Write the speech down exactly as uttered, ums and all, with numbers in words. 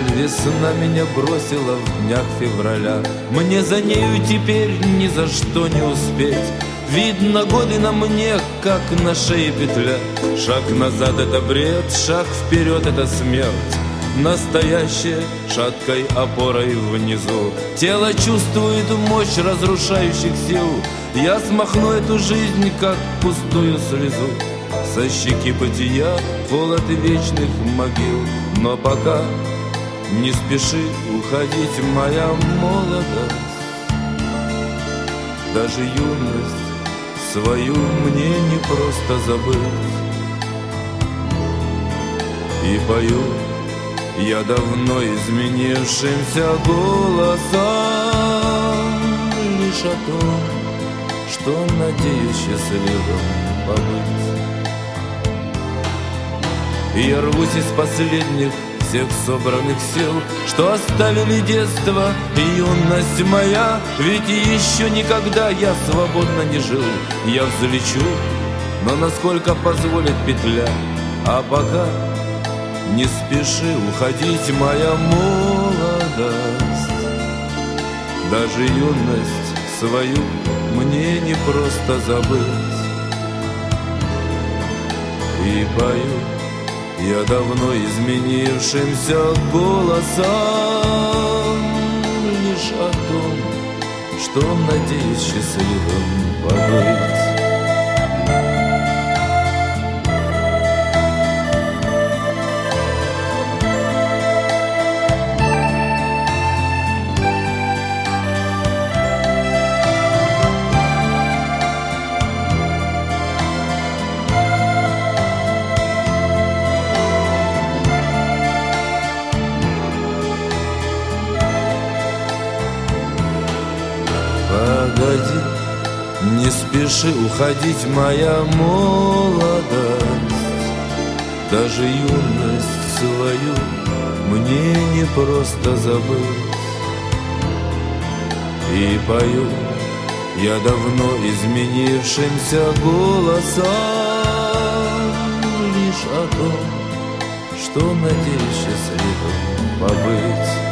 весна меня бросила в днях февраля. Мне за нею теперь ни за что не успеть. Видно, годы на мне, как на шее петля. Шаг назад — это бред, шаг вперед — это смерть. Настоящее шаткой опорой внизу. Тело чувствует мощь разрушающих сил. Я смахну эту жизнь, как пустую слезу. Со щеки бытия холод вечных могил. Но пока не спеши уходить, моя молодость. Даже юность свою мне не просто забыть. И пою я давно изменившимся голосом лишь о том, что надеюсь счастливым побыть. И я рвусь из последних всех собранных сил, что оставили детство и юность моя. Ведь еще никогда я свободно не жил. Я взлечу, но насколько позволит петля. А пока не спеши уходить, моя молодость. Даже юность свою мне не просто забыть. И пою я давно изменившимся голосом лишь о том, что надеюсь счастливым побыть. Погоди, не спеши уходить, моя молодость. Даже юность свою мне не просто забыть. И пою я давно изменившимся голосом лишь о том, что надеюсь счастливым побыть.